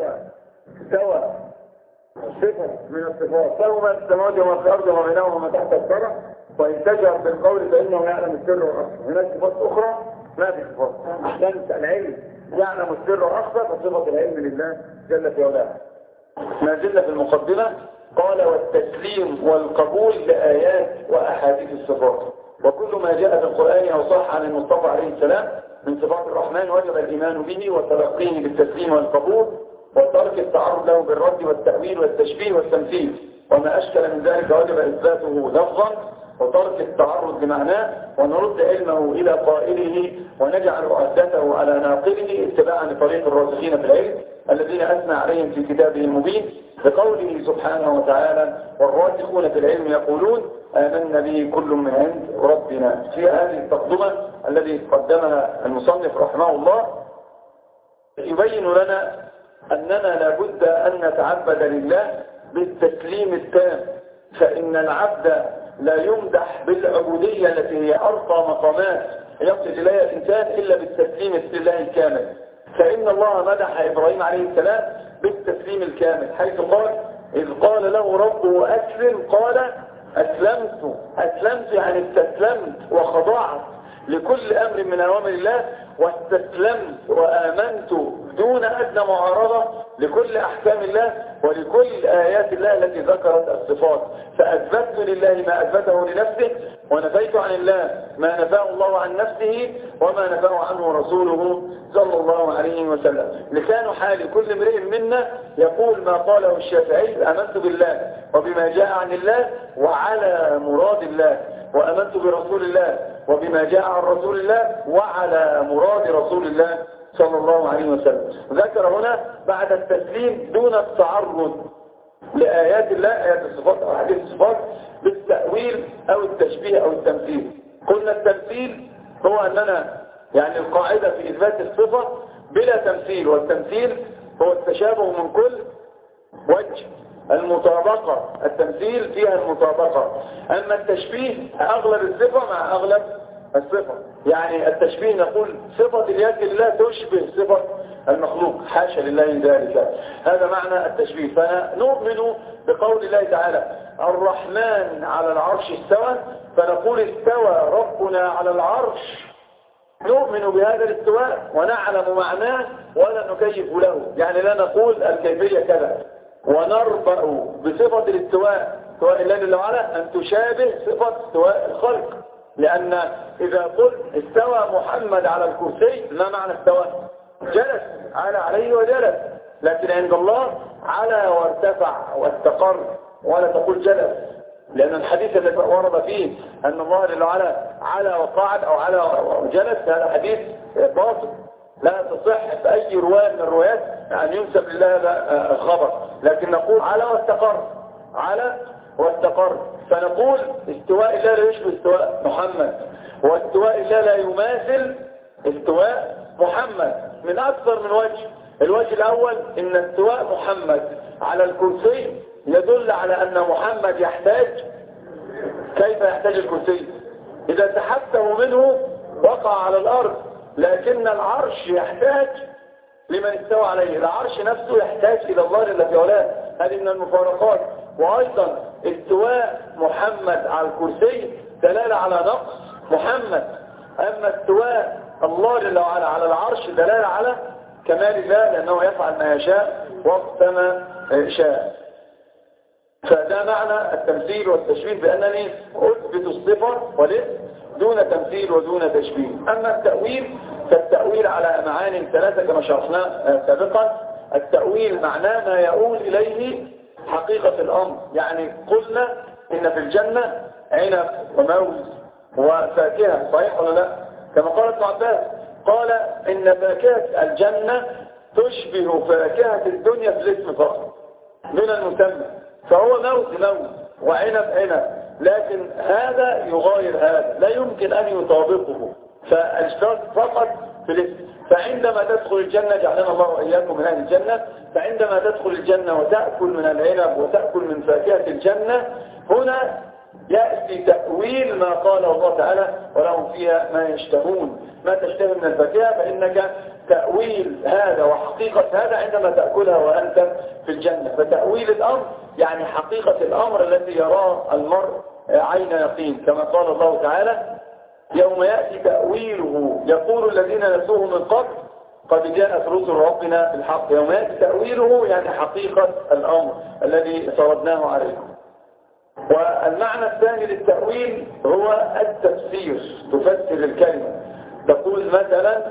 استوى صفة من الصفات. له ما في السماوات وما في الأرض وما بينهما وما تحت الثرى وإن تجهر بالقول فإنه يعلم السر وأخفى. هناك صفات أخرى ما في صفات. أحسنت. العلم يعلم السر وأخفى فصفة العلم لله جل في علاه. ما زلنا في المقدمة. قال والتسليم والقبول لآيات وأحاديث الصفات، وكل ما جاء في القرآن أو صح عن المصطفى عليه السلام من صفات الرحمن وجب الإيمان به وتلقيه بالتسليم والقبول وترك التعرض له بالرد والتأويل والتشبيه والتمثيل، وما أشكل من ذلك وجب إثباته لفظا وترك التعرض بمعناه، ونرد علمه إلى قائله ونجعل عدته على ناقله اتباعا لطريق الراسخين في العلم الذين أثنى عليهم في كتابه المبين بقوله سبحانه وتعالى والراسخون في العلم يقولون آمنا به كل من عند ربنا. في هذه التقدمة الذي قدمها المصنف رحمه الله يبين لنا أننا لابد أن نتعبد لله بالتسليم التام، فإن العبد لا يمدح بالعبودية التي هي أرقى مقامات يصل إليها الإنسان إلا بالتسليم لله الكامل. فإن الله مدح إبراهيم عليه السلام بالتسليم الكامل حيث قال إذ قال له ربه أسلم قال أسلمت يعني استسلمت وخضعت لكل أمر من أوامر الله واستسلمت وآمنت دون أدنى معارضة لكل أحكام الله ولكل آيات الله التي ذكرت الصفات، فأثبت لله ما أثبته لنفسه ونفيت عن الله ما نفاه الله عن نفسه وما نفاه عنه رسوله صلى الله عليه وسلم. لسان حال كل امرئ منا يقول ما قاله الشافعي آمنت بالله وبما جاء عن الله وعلى مراد الله، وآمنت برسول الله وبما جاء عن رسول الله وعلى مراد رسول الله صلى الله عليه وسلم. ذكر هنا بعد التسليم دون التعرض لآيات الله آيات الصفات أو حديث الصفات بالتأويل أو التشبيه أو التمثيل. قلنا التمثيل هو أننا يعني القاعدة في إثبات الصفة بلا تمثيل، والتمثيل هو التشابه من كل وجه. المطابقة التمثيل فيها المطابقة، أما التشبيه أغلب الصفة مع أغلب الصفة. يعني التشبيه نقول صفة اليد لله تشبه صفة المخلوق حاشا لله ذلك، هذا معنى التشبيه. فنؤمن بقول الله تعالى الرحمن على العرش استوى، فنقول استوى ربنا على العرش، نؤمن بهذا الاستواء ونعلم معناه ولا نكيف له، يعني لا نقول الكيفية كذا. ونربأ بصفة الاستواء استواء الله جل وعلا أن تشابه صفة استواء الخلق، لأن إذا قلت استوى محمد على الكرسي ما معنى استوى؟ جلس على عليه وجلس، لكن عند الله على وارتفع واستقر، ولا تقول جلس، لأن الحديث الذي ورد فيه أن الله جل وعلا على وقعد أو على وجلس هذا حديث باطل لا تصح بأي رواية من الروايات أن ينسب لله هذا الخبر، لكن نقول على واستقر، على واستقر. فنقول استواء الله لا يشبه استواء محمد، واستواء الله لا يماثل استواء محمد من أكثر من وجه. الوجه الأول إن استواء محمد على الكرسي يدل على أن محمد يحتاج. كيف يحتاج الكرسي؟ إذا سحبته منه وقع على الأرض، لكن العرش يحتاج لمن استوى عليه، العرش نفسه يحتاج إلى الله جل في علاه. هذه من المفارقات. وأيضا استواء محمد على الكرسي دلالة على نقص محمد، أما استواء الله جل وعلا على العرش دلالة على كمال الله، لأنه يفعل ما يشاء وقت ما شاء. فده معنى التمثيل والتشبيه، بأنني أثبت الصفة والاسم دون تمثيل ودون تشبيه. أما التأويل فالتأويل على معاني ثلاثة كما شرحنا سابقا. التأويل معناه ما يؤول إليه حقيقة الأمر، يعني قلنا إن في الجنة عنب وموز وفاكهة، صحيح ولا لا؟ كما قال ابن عباس قال إن فاكهة الجنة تشبه فاكهة الدنيا في الاسم فقط دون المسمى، فهو موز وعنب عنب، لكن هذا يغاير هذا، لا يمكن أن يطابقه، فالاشتراك فقط في الاسم. فعندما تدخل الجنة، جعلنا الله وإياكم من أهل الجنة، فعندما تدخل الجنة وتأكل من العنب وتأكل من فاكهة الجنة، هنا يأتي تأويل ما قاله الله تعالى ولهم فيها ما يشتهون، ما تشتهي من الفاكهة، فإنك تأويل هذا وحقيقة هذا عندما تأكلها وأنت في الجنة. فتأويل الأمر يعني حقيقة الأمر الذي يراه المرء عين يقين، كما قال الله تعالى يوم يأتي تأويله يقول الذين نسوه من قبل قد جاءت رسل ربنا بالحق. يوم يأتي تأويله يعني حقيقة الأمر الذي سردناه عليكم. والمعنى الثاني للتأويل هو التفسير، تفسر الكلمة، تقول مثلا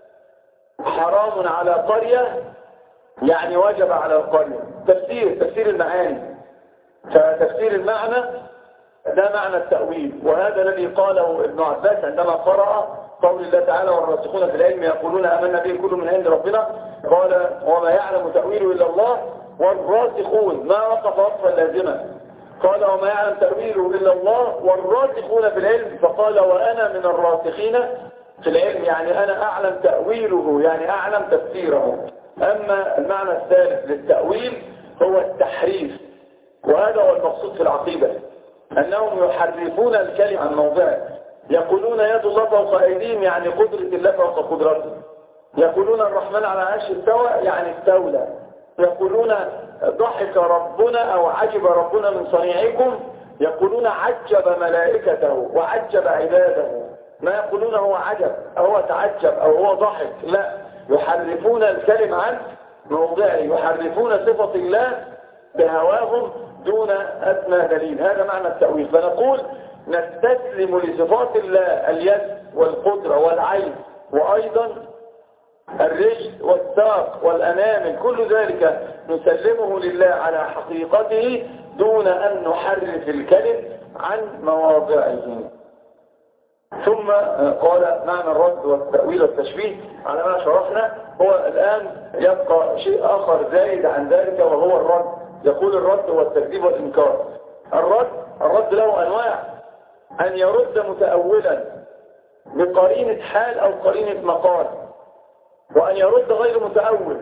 حرام على قرية يعني وجب على القرية، تفسير المعاني. فتفسير المعنى ده معنى التأويل، وهذا الذي قاله ابن عباس عندما قرأ قول الله تعالى والراسخون في العلم يقولون آمنا به كل من عند ربنا، قال وما يعلم تأويله إلا الله والراسخون، ما وقف وقفا لازما، قال وما يعلم تأويله إلا الله والراسخون في العلم، فقال وأنا من الراسخين في العلم، يعني أنا أعلم تأويله يعني أعلم تفسيره. أما المعنى الثالث للتأويل هو التحريف، وهذا هو المقصود في العقيدة، أنهم يحرفون الكلمة عن موضعه، يقولون يد الله فوق أيديهم يعني قدرة الله فوق قدرته، يقولون الرحمن على عرش استوى يعني استولى، يقولون ضحك ربنا أو عجب ربنا من صنيعكم، يقولون عجب ملائكته وعجب عباده، ما يقولون هو عجب أو هو تعجب أو هو ضحك، لا، يحرفون الكلمة عن موضعه، يحرفون صفة الله بهواهم دون أدنى دليل. هذا معنى التأويل. فنقول نستسلم لصفات الله اليد والقدرة والعين وأيضا الرجل والساق والأنامل، كل ذلك نسلمه لله على حقيقته دون أن نحرف الكلم عن مواضعه. ثم قال معنى الرد والتأويل والتشبيه على ما شرحنا. هو الآن يبقى شيء آخر زائد عن ذلك وهو الرد. يقول الرد هو التكذيب والإنكار. الرد له أنواع، أن يرد متأولا بقرينة حال أو قرينة مقال، وأن يرد غير متأول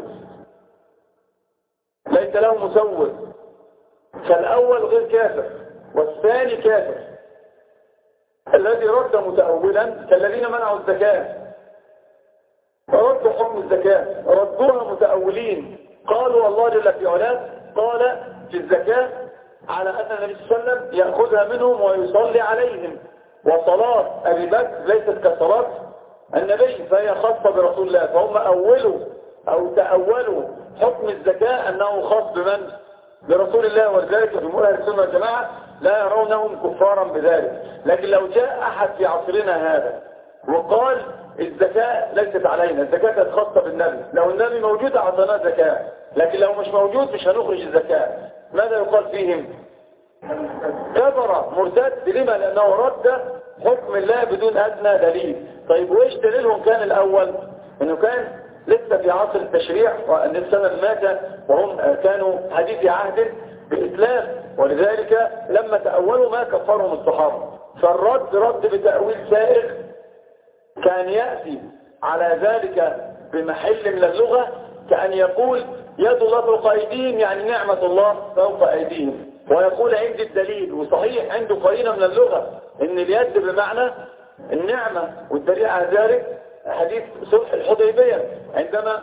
ليس له مسول، فالأول غير كافر والثاني كافر. الذي رد متأولا كالذين منعوا الزكاة فردوا حكم الزكاة، ردوها متأولين، قالوا الله جل في علاه قال في الزكاة على أن النبي صلى الله عليه وسلم يأخذها منهم ويصلي عليهم، وصلاة أبي بكر ليست كصلاة النبي فهي خاصة برسول الله، فهم أولوا أو تأولوا حكم الزكاة أنه خاص بمن؟ برسول الله. ولذلك جمهور أهل السنة والجماعة لا يرونهم كفارا بذلك. لكن لو جاء أحد في عصرنا هذا وقال الزكاة ليست علينا، الزكاة كانت خاصة بالنبي، لو النبي موجود أعطيناه زكاة، لكن لو مش موجود مش هنخرج الزكاة، ماذا يقال فيهم؟ كفر مرتد. لما؟ لأنه رد حكم الله بدون أدنى دليل. طيب وإيش دليلهم كان الأول؟ أنه كان لسه في عصر التشريع، وأن السنة مات وهم كانوا حديث عهد بالإسلام، ولذلك لما تأولوا ما كفرهم الصحابة. فالرد رد بتأويل سائغ كان يأتي على ذلك بمحل من اللغة، كأن يقول يد الله فوق أيديهم يعني نعمة الله فوق أيديهم، ويقول عندي الدليل، وصحيح عنده قرينة من اللغة ان اليد بمعنى النعمة، والدليل على ذلك حديث صلح الحديبية عندما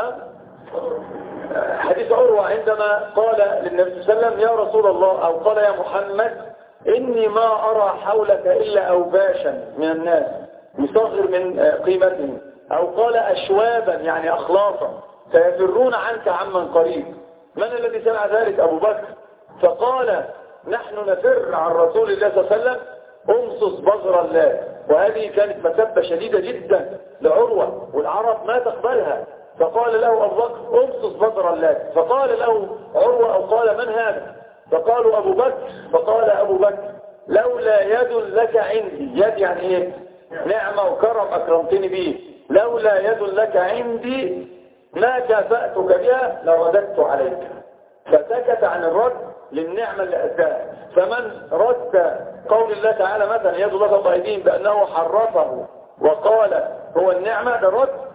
حديث عروة عندما قال للنبي صلى الله عليه وسلم يا رسول الله، أو قال يا محمد إني ما أرى حولك إلا أوباشا من الناس يصغر من قيمتهم، أو قال أشوابا يعني أخلاصا سيفرون عنك عمن قريب. من الذي سمع ذلك؟ أبو بكر. فقال نحن نفر عن رسول الله صلى الله عليه وسلم امصص بغر الله. وهذه كانت مسبة شديدة جدا لعروة، والعرب ما تقبلها. فقال له أبو بكر امصص بغر الله. فقال له عروة أو قال من هذا؟ فقالوا أبو بكر. فقال أبو بكر لولا يد لك عندي، يد يعني ايه؟ نعمة وكرم أكرمتني به، لولا يد لك عندي ما كافأتك بها لرددت عليك. فسكت عن الرد للنعمة اللي أتاها. فمن رد قول الله تعالى مثلا يد الله فوق أيديهم بأنه حرفه وقال هو النعمة، ده رد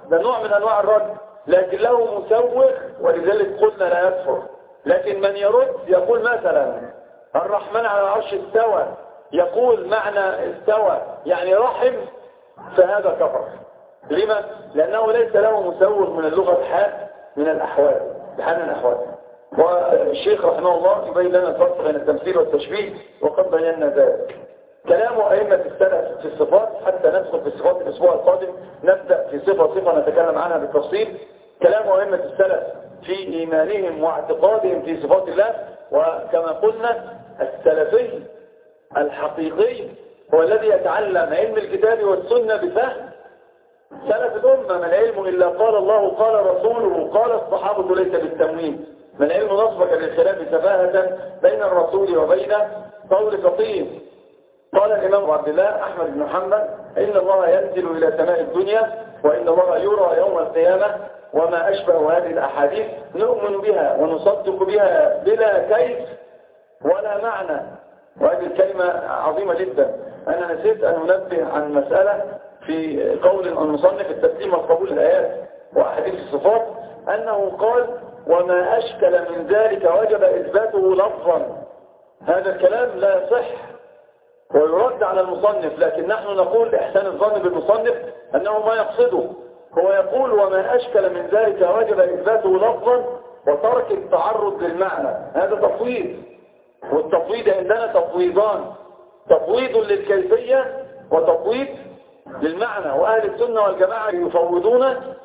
ده نوع من أنواع الرد، لكن له مسوغ ولذلك قلنا لا يكفر. لكن من يرد يقول مثلا الرحمن على العرش استوى، يقول معنى استوى يعني رحم، فهذا كفر. لما؟ لأنه ليس له مسوغ من اللغة من الأحوال، بحال من الأحوال. والشيخ رحمه الله يبين لنا الفرق بين التمثيل والتشبيه وقد بينا ذلك. كلام أئمة السلف في الصفات حتى ندخل في الصفات الأسبوع القادم، نبدأ في صفة نتكلم عنها بالتفصيل. كلام أئمة السلف في إيمانهم واعتقادهم في صفات الله، وكما قلنا السلفي الحقيقي هو الذي يتعلم علم الكتاب والسنة بفهم سلف الأمة. ما العلم إلا قال الله قال رسوله قال الصحابة ليس بالتموين. ما العلم نصبك للخلاف سفاهة بين الرسول وبين قول فقيه. قال الإمام عبد الله أحمد بن محمد إن الله ينزل إلى سماء الدنيا وإن الله يرى يوم القيامة وما أشبه هذه الأحاديث نؤمن بها ونصدق بها بلا كيف ولا معنى. وهذه الكلمة عظيمة جدا. أنا نسيت أن أنبه عن مسألة في قول المصنف التسليم وقبول الآيات وأحاديث الصفات، أنه قال وما أشكل من ذلك وجب إثباته لفظا. هذا الكلام لا يصح ويرد على المصنف، لكن نحن نقول إحسان الظن بالمصنف أنه ما يقصده. هو يقول وما أشكل من ذلك وجب إثباته لفظا وترك التعرض للمعنى. هذا تفويض، والتفويض عندنا تفويضان، تفويض للكيفية وتفويض للمعنى. وأهل السنة والجماعة يفوضون،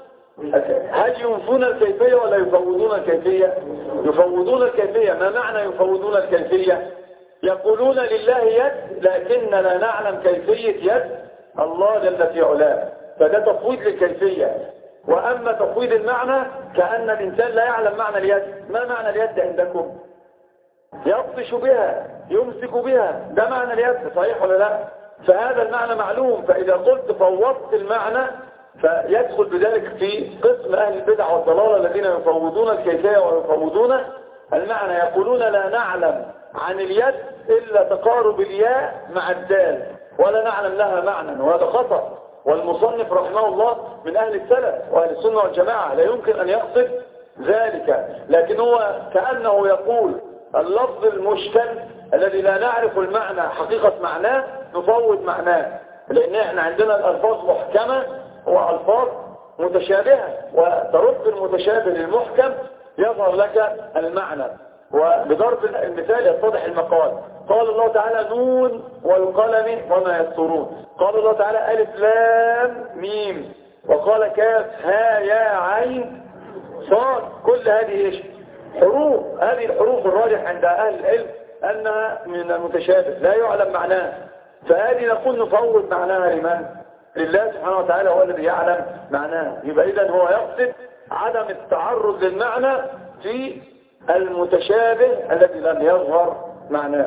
هل ينفون الكيفية ولا يفوضون الكيفية؟ يفوضون الكيفية. ما معنى يفوضون الكيفية؟ يقولون لله يد لكن لا نعلم كيفية يد الله جل في علاه، فده تفويض للكيفية. وأما تفويض المعنى كأن الإنسان لا يعلم معنى اليد. ما معنى اليد عندكم؟ يبطش بها، يمسك بها، ده معنى اليد، صحيح ولا لا؟ فهذا المعنى معلوم. فإذا قلت فوضت المعنى فيدخل بذلك في قسم أهل البدع والضلال الذين يفوضون الكيفية ويفوضون المعنى. يقولون لا نعلم عن اليد إلا تقارب الياء مع الدال ولا نعلم لها معنى، وهذا خطأ. والمصنف رحمه الله من أهل السلف وأهل السنة والجماعة، لا يمكن أن يقصد ذلك، لكن هو كأنه يقول اللفظ المشكل الذي لا نعرف المعنى حقيقة معناه نفوض معناه، لأن احنا عندنا الألفاظ محكمة وألفاظ متشابهة، وترد المتشابه للمحكم يظهر لك المعنى. وبضرب المثال يتضح المقال. قال الله تعالى نون والقلم وما يسطرون. قال الله تعالى ألف لام ميم، وقال كاف ها يا عين صاد. كل هذه ايش؟ حروف. هذه الحروف الراجح عند أهل العلم أنها من المتشابه لا يعلم معناه، فهذه نقول نفوض معناها لمن؟ لله سبحانه وتعالى، هو الذي يعلم معناه. يبقى إذن هو يقصد عدم التعرض للمعنى في المتشابه الذي لم يظهر معناه.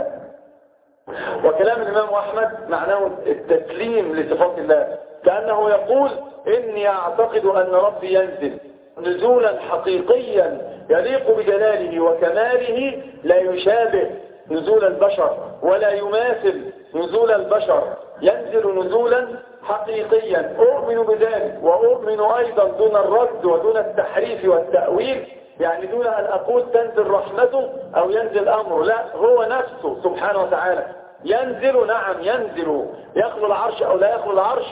وكلام الإمام أحمد معناه التسليم لصفات الله، كأنه يقول إني أعتقد أن ربي ينزل نزولا حقيقيا يليق بجلاله وكماله، لا يشابه نزول البشر ولا يماثل نزول البشر، ينزل نزولا حقيقيا. أؤمن بذلك، وأؤمن أيضا دون الرد ودون التحريف والتأويل، يعني دون أن أقول تنزل رحمته أو ينزل أمره، لا، هو نفسه سبحانه وتعالى ينزل. نعم ينزل، يخلو العرش أو لا يخلو العرش،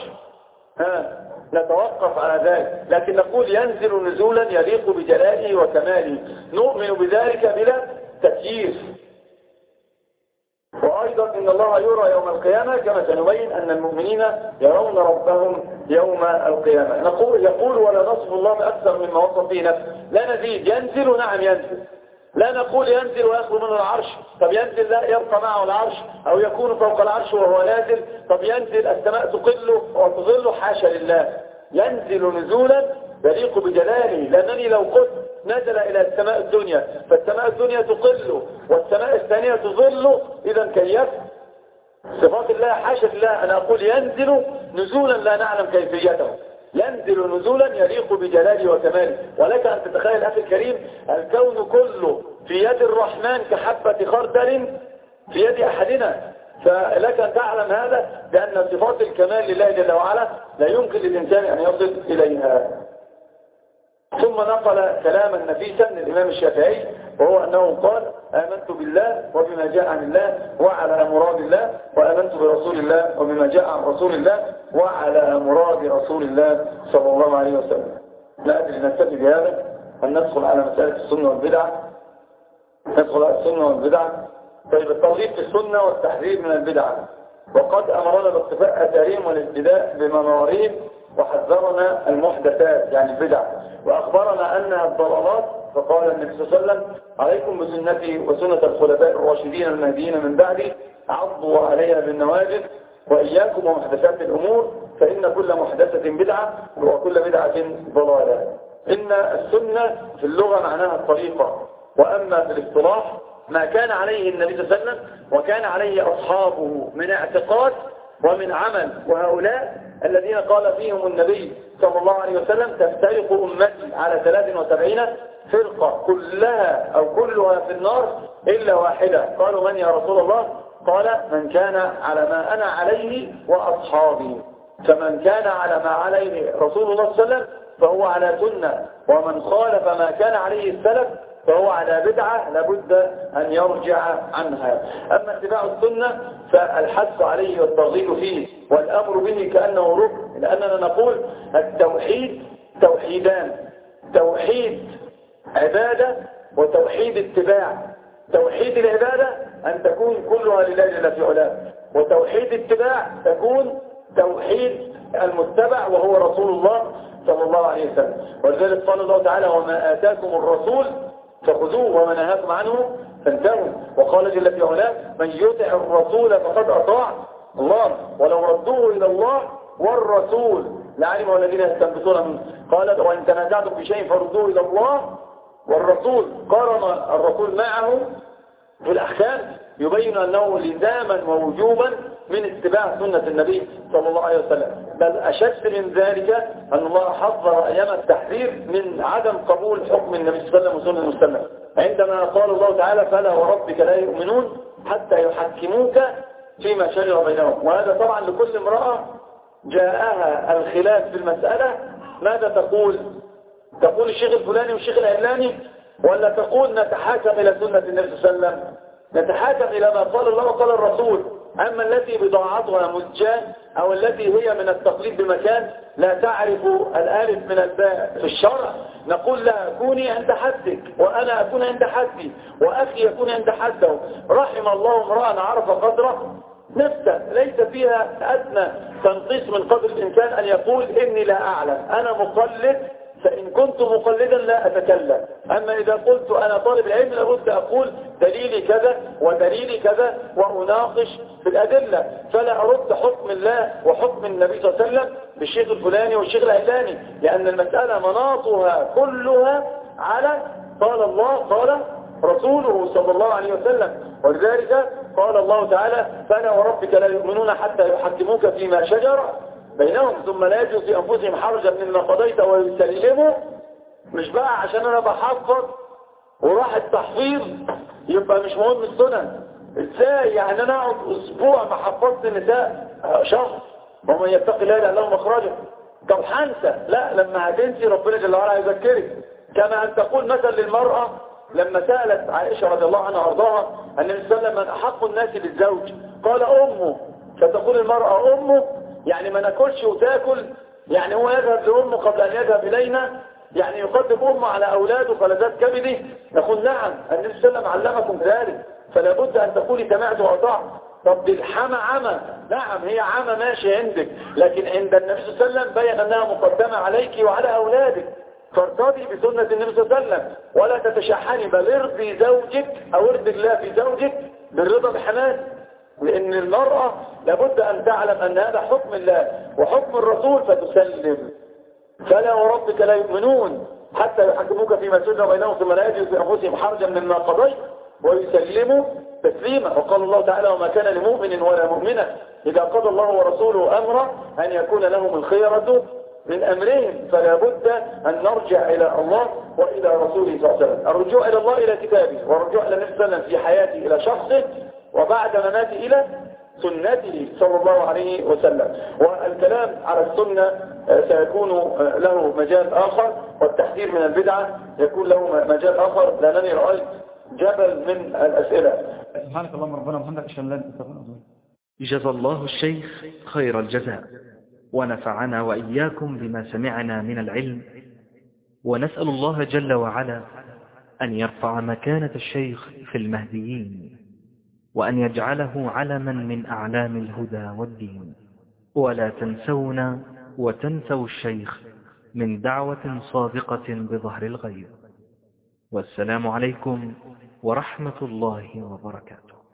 نتوقف على ذلك، لكن نقول ينزل نزولا يليق بجلاله وكماله، نؤمن بذلك بلا تكييف. وأيضا إن الله يرى يوم القيامة كما سنبين أن المؤمنين يرون ربهم يوم القيامة. يقول ولا نصف الله بأكثر مما وصف به نفسه، لا نزيد. ينزل، نعم ينزل، لا نقول ينزل ويخلو من العرش. طب ينزل لا يبقى معه العرش أو يكون فوق العرش وهو نازل. طب ينزل السماء تقله وتظله، حاشا لله. ينزل نزولا يليق بجلاله، لأنني لو قلت نزل إلى السماء الدنيا فالسماء الدنيا تقله والسماء الثانية تظله، إذا كيف صفات الله؟ حاشا لله. أنا أقول ينزل نزولا لا نعلم كيفيته، ينزل نزولا يليق بجلاله وكماله. ولك أن تتخيل أخي الكريم الكون كله في يد الرحمن كحبة خردل في يد أحدنا، فلك أن تعلم هذا، لأن صفات الكمال لله جل وعلا لا يمكن للإنسان أن يصل إليها. ثم نقل كلاما نفيسا من الإمام الشافعي، وهو أنه قال: آمنت بالله وبما جاء عن الله وعلى مراد الله، وآمنت برسول الله وبما جاء عن رسول الله وعلى مراد رسول الله صلى الله عليه وسلم. لا أدري نكتفي بهذا أن ندخل على مسألة السنة والبدعة. ندخل على السنة والبدعة. طيب، الترغيب في السنة والتحذير من البدعة. وقد أمرنا باقتفاء أثارهم والابتداء بمنارهم، وحذرنا المحدثات يعني البدع، وأخبرنا أنها الضلالات، فقال النبي صلى الله عليه وسلم: عليكم بسنتي وسنة الخلفاء الراشدين المهديين من بعدي، عضوا عليها بالنواجذ، وإياكم ومحدثات الأمور، فإن كل محدثة بدعة وكل بدعة ضلالة. إن السنة في اللغة معناها الطريقة، وأما في الاصطلاح ما كان عليه النبي صلى الله عليه وسلم وكان عليه أصحابه من اعتقاد ومن عمل. وهؤلاء الذين قال فيهم النبي صلى الله عليه وسلم: تفترق أمتي على 73 فرقة كلها أو كلها في النار إلا واحدة. قالوا: من يا رسول الله؟ قال: من كان على ما أنا عليه وأصحابي. فمن كان على ما عليه رسول الله صلى الله عليه وسلم فهو على سنة، ومن خالف ما كان عليه السلف فهو على بدعة لابد أن يرجع عنها. أما اتباع السنة فالحث عليه والترغيب فيه والأمر به كأنه ركن، لأننا نقول التوحيد توحيدان: توحيد عبادة وتوحيد اتباع. توحيد العبادة أن تكون كلها لله جل في علاه، وتوحيد اتباع تكون توحيد المتبع وهو رسول الله صلى الله عليه وسلم. ولذلك قال الله تعالى: وما آتاكم الرسول فخذوه وما نهاكم عنه فانتهوا. وقال جل في علاه: من يطع الرسول فقد أطاع الله ولو ردوه إلى الله والرسول لعلمه الذين يستنبطون منه. قال: وإن تنازعتم في شيء فردوه إلى الله والرسول. قارن الرسول معه في الأحكام يبين أنه لزاما ووجوبا من اتباع سنة النبي صلى الله عليه وسلم. بل أشد من ذلك أن الله حذر أيام التحذير من عدم قبول حكم النبي صلى الله عليه وسلم وسنة المسلمة، عندما قال الله تعالى: فلا وربك لا يؤمنون حتى يحكموك فيما شجر بينهم. وهذا طبعا لكل امرأة جاءها الخلاف في المسألة ماذا تقول؟ تقول الشيخ الفلاني والشيخ العلاني، ولا تقول نتحاكم إلى سنة النبي صلى الله عليه وسلم؟ نتحاكم إلى ما قال الله وقال الرسول. أما التي بضاعتها مزجاة أو التي هي من التقليد بمكان لا تعرف الألف من الباء في الشرع، نقول لها: كوني عند حدك وأنا أكون عند حدي وأخي يكون عند حده. رحم الله امرأ عرف قدره نفسه، ليس فيها أدنى تنقيص من قدر الإنسان أن يقول: إني لا أعلم، أنا مقلد، فإن كنت مقلدا لا أتكلم. أما إذا قلت أنا طالب العلم لابد أقول دليلي كذا ودليلي كذا وأناقش في الأدلة، فلا أرد حكم الله وحكم النبي صلى الله عليه وسلم بالشيخ الفلاني والشيخ العلاني، لأن المسألة مناطها كلها على قال الله قال رسوله صلى الله عليه وسلم. ولذلك قال الله تعالى: فلا وربك لا يؤمنون حتى يحكموك فيما شجر بينهم ثم لا يجدوا في أنفسهم حرجا مما قضيت ويسلموا. مش بقى عشان أنا بحفظ وراح التحفيظ يبقى مش مهم السنن. ازاي يعني أنا أقعد أسبوع ما حفظت النساء شهر ومن يتقي الله يجعل له مخرجا؟ طب هنسى؟ لا، لما هتنسي ربنا جل وعلا يذكرك. كما أن تقول مثلا للمرأة لما سألت عائشة رضي الله عنها وارضاها النبي صلى الله عليه وسلم: من أحق الناس بالزوج؟ قال: أمه. فتقول المرأة: أمه يعني ما ناكلش وتاكل؟ يعني هو يذهب لأمه قبل أن يذهب إلينا؟ يعني يقدم أمه على أولاده فلذات كبده؟ نقول: نعم، النبي صلى الله عليه وسلم علمكم ذلك، فلا بد أن تقولي سمعت وأطعت. طب دي الحمى عمى، نعم هي عمى ماشي عندك، لكن عند النبي صلى الله عليه وسلم بين أنها مقدمة عليك وعلى أولادك، فارتضي بسنة النبي صلى الله عليه وسلم ولا تتشحني، بل ارضي زوجك أو ارضي الله في زوجك بالرضا بحماس. لأن المرأة لابد أن تعلم أن هذا حكم الله وحكم الرسول فتسلم. فلا وربك لا يؤمنون حتى يحكموك فيما شجر بينهم ثم لا يجدوا في أنفسهم حرجا مما قضيت ويسلموا تسليما. وقال الله تعالى: وما كان لمؤمن ولا مؤمنة إذا قضى الله ورسوله أمرا أن يكون لهم الخيرة من أمرهم. فلا بد أن نرجع إلى الله وإلى رسوله صلى الله عليه وسلم. الرجوع إلى الله إلى كتابه، والرجوع إلى النبي صلى الله عليه وسلم في حياته إلى شخصه، وبعد مماته سنته صلى الله عليه وسلم. والكلام على السنة سيكون له مجال آخر، والتحذير من البدعة يكون له مجال آخر، لأنني رأيت جبل من الأسئلة. سبحانك اللهم ربنا وبحمدك أشهد أن لا إله إلا أنت. جزا الله الشيخ خير الجزاء، ونفعنا وإياكم بما سمعنا من العلم، ونسأل الله جل وعلا أن يرفع مكانة الشيخ في المهديين، وأن يجعله علما من أعلام الهدى والدين. ولا تنسونا وتنسوا الشيخ من دعوة صادقة بظهر الغيب. والسلام عليكم ورحمة الله وبركاته.